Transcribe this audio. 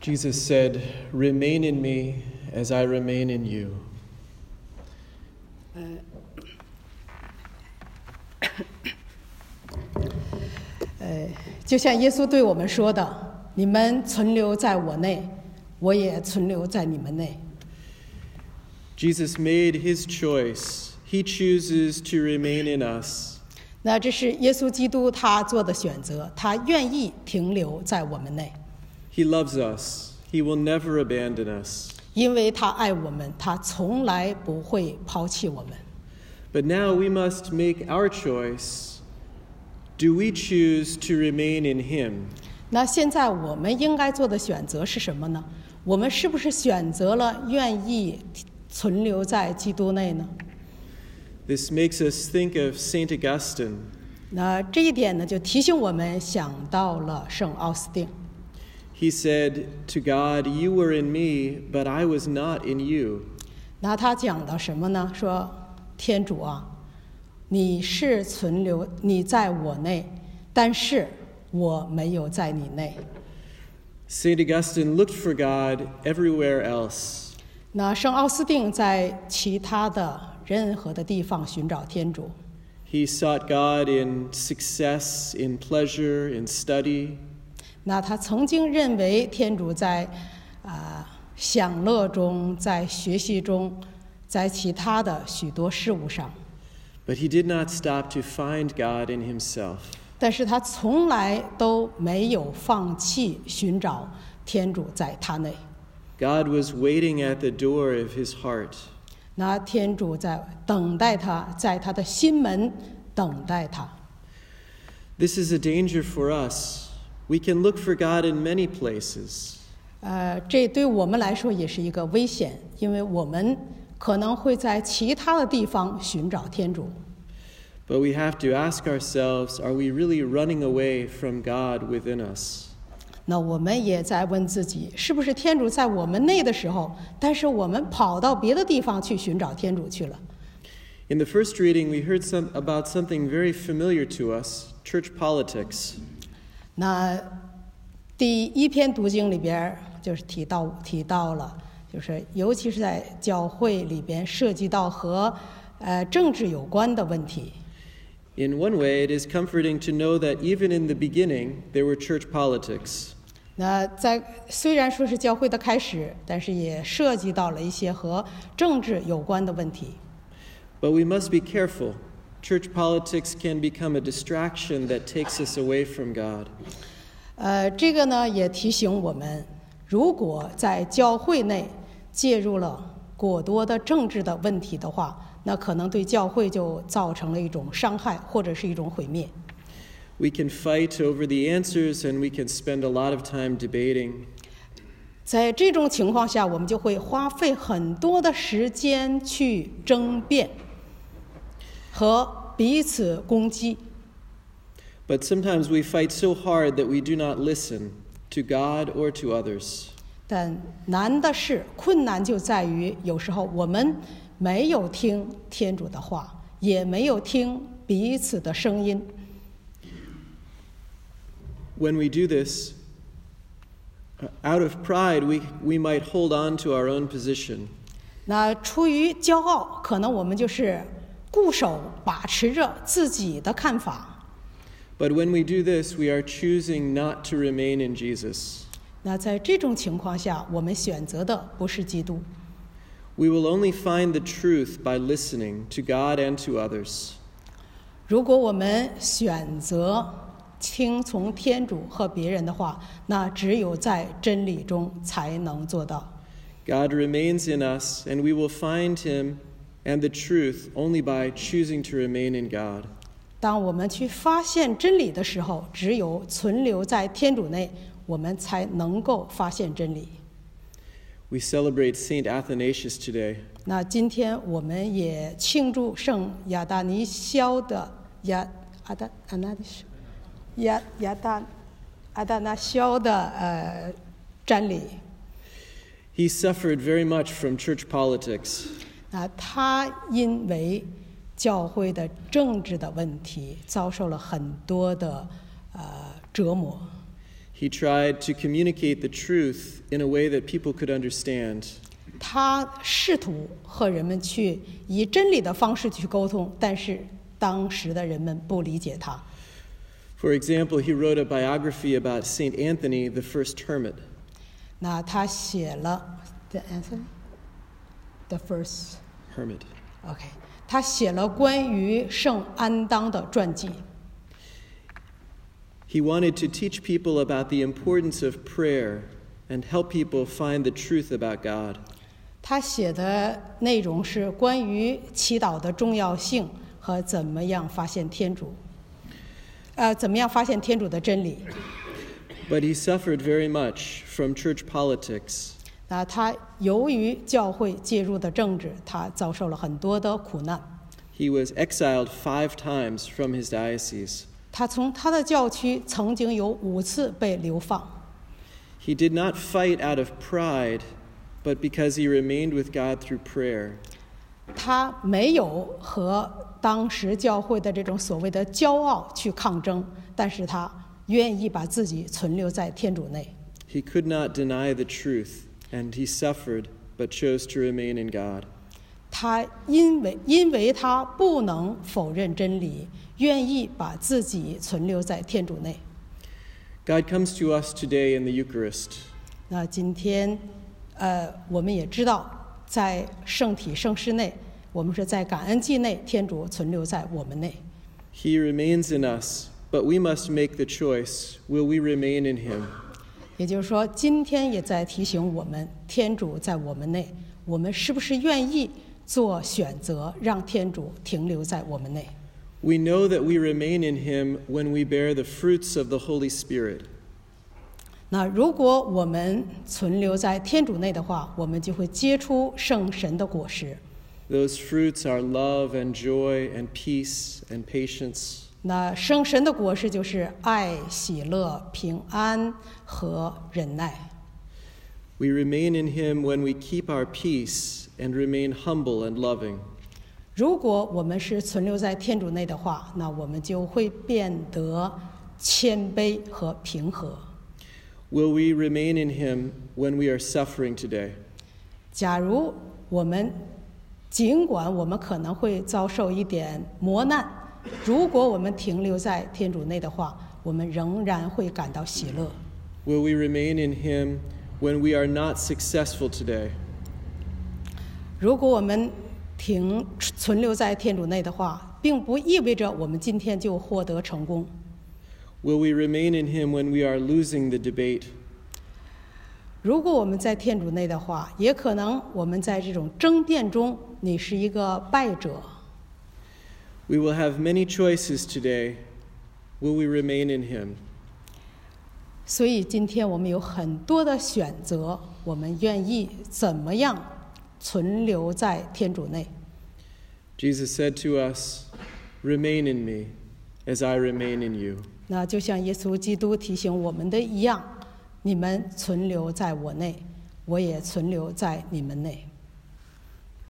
Jesus said, "Remain in me as I remain in you." 就像耶稣对我们说的，你们存留在我内，我也存留在你们内。 Jesus made his choice. He chooses to remain in us. 那这是耶稣基督他做的选择，他愿意停留在我们内， He loves us. He will never abandon us. 因为他爱我们，他从来不会抛弃我们。 But now we must make our choice. Do we choose to remain in him? 那现在我们应该做的选择是什么呢？我们是不是选择了愿意存留在基督内呢？ This makes us think of Saint Augustine. 那这一点呢，就提醒我们想到了圣奥斯定。 He said to God, "You were in me, but I was not in you." 那他讲到什么呢？说天主啊，你是存留，你在我内，但是我没有在你内。 Saint Augustine looked for God everywhere else. 那圣奥斯定在其他的任何的地方寻找天主。 He sought God in success, in pleasure, in study. 那他曾经认为天主在享乐中，在学习中，在其他的许多事物上， But he did not stop to find God in himself. 但是他从来都没有放弃寻找天主在他内。 God was waiting at the door of his heart. 那天主在等待他，在他的心门等待他。 This is a danger for us. We can look for God in many places. 这对我们来说也是一个危险，因为我们可能会在其他的地方寻找天主。 But we have to ask ourselves, are we really running away from God within us? 那我们也在问自己，是不是天主在我们内的时候，但是我们跑到别的地方去寻找天主去了。 In the first reading, we heard about something very familiar to us, church politics. 那第一篇读经里边就是提到了，就是尤其是在教会里边涉及到和政治有关的问题。 In one way, it is comforting to know that even in the beginning, there were church politics. 那虽然说是教会的开始，但是也涉及到了一些和政治有关的问题。 But we must be careful. Church politics can become a distraction that takes us away from God. 这个呢也提醒我们，如果在教会内介入了过多的政治的问题的话，那可能对教会就造成了一种伤害或者是一种毁灭。 We can fight over the answers and we can spend a lot of time debating. 在这种情况下，我们就会花费很多的时间去争辩和彼此攻击。 But sometimes we fight so hard that we do not listen to God or to others. 但难的是，困难就在于有时候我们没有听天主的话，也没有听彼此的声音。 When we do this, out of pride, we might hold on to our own position. 那出于骄傲，可能我们就是固守把持着自己的看法。 But when we do this, we are choosing not to remain in Jesus. 那在这种情况下，我们选择的不是基督。 We will only find the truth by listening to God and to others. 如果我们选择听从天主和别人的话，那只有在真理中才能做到。 God remains in us, and we will find him and the truth only by choosing to remain in God. 当我们去发现真理的时候，只有存留在天主内，我们才能够发现真理。 We celebrate Saint Athanasius today. 那今天我们也庆祝圣亚达尼肖的亚达那肖的瞻礼。 He suffered very much from church politics. 他因为教会的政治的问题，遭受了很多的折磨。 He tried to communicate the truth in a way that people could understand. 他试图和人们去以真理的方式去沟通，但是当时的人们不理解他。 For example, he wrote a biography about Saint Anthony, the first hermit. 那他写了 The Anthony, the first Hermit. OK， 他写了关于圣安当的传记。 He wanted to teach people about the importance of prayer and help people find the truth about God. 他写的内容是关于祈祷的重要性和怎么样发现天主，怎么样发现天主的真理。 But he suffered very much from church politics. 那他由于教会介入的政治，他遭受了很多的苦难。 He was exiled 5 times from his diocese. 他从他的教区曾经有5次被流放。 He did not fight out of pride, but because he remained with God through prayer. 他没有和当时教会的这种所谓的骄傲去抗争，但是他愿意把自己存留在天主内。 He could not deny the truth, and he suffered, but chose to remain in God. 他因为他不能否认真理，愿意把自己存留在天主内。 God comes to us today in the Eucharist. 那今天，我们也知道，在圣体圣事内，我们是在感恩祭内，天主存留在我们内。 He remains in us, but we must make the choice. Will we remain in him? 也就是说，今天也在提醒我们，天主在我们内，我们是不是愿意做选择，让天主停留在我们内？ We know that we remain in him when we bear the fruits of the Holy Spirit. 那如果我们存留在天主内的话，我们就会结出圣神的果实。 Those fruits are love and joy and peace and patience. 那圣神的果实就是爱、喜乐、平安和忍耐。 We remain in him when we keep our peace and remain humble and loving. 如果我们是存留在天主内的话，那我们就会变得谦卑和平和。 Will we remain in him when we are suffering today? 假如我们尽管我们可能会遭受一点磨难，如果我们停留在天主内的话，我们仍然会感到喜乐。 Will we remain in him when we are not successful today? 如果我们存留在天主内的话，并不意味着我们今天就获得成功。 Will we remain in him when we are losing the debate? 如果我们在天主内的话，也可能我们在这种争辩中，你是一个败者。 We will have many choices today. Will we remain in him? 所以今天我们有很多的选择，我们愿意怎么样存留在天主内。 Jesus said to us, "Remain in me, as I remain in you." 那就像耶稣基督提醒我们的一样，你们存留在我内，我也存留在你们内。